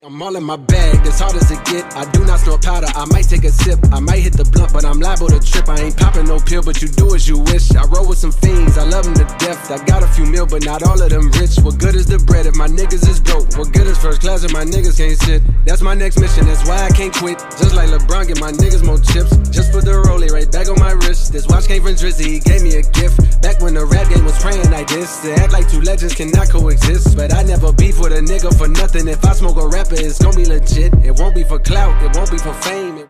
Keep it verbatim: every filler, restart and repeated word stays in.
I'm all in my bag, as hard as it get. I do not snort powder, I might take a sip. I might hit the blunt, but I'm liable to trip. I ain't popping no pill, but you do as you wish. I roll with some fiends, I love them to death. I got a few mil, but not all of them rich. What good is the bread if my niggas is broke? What good is first class if my niggas can't sit? That's my next mission, that's why I can't quit. Just like LeBron, get my niggas more chips. Just put the rollie right back on my wrist. This watch came from Drizzy, he gave me a gift. Back when the rap game was praying like this. To act like two legends cannot coexist. But I never beef with a nigga for nothing. If I smoke a rapper, it's gon' be legit. It won't be for clout, it won't be for fame.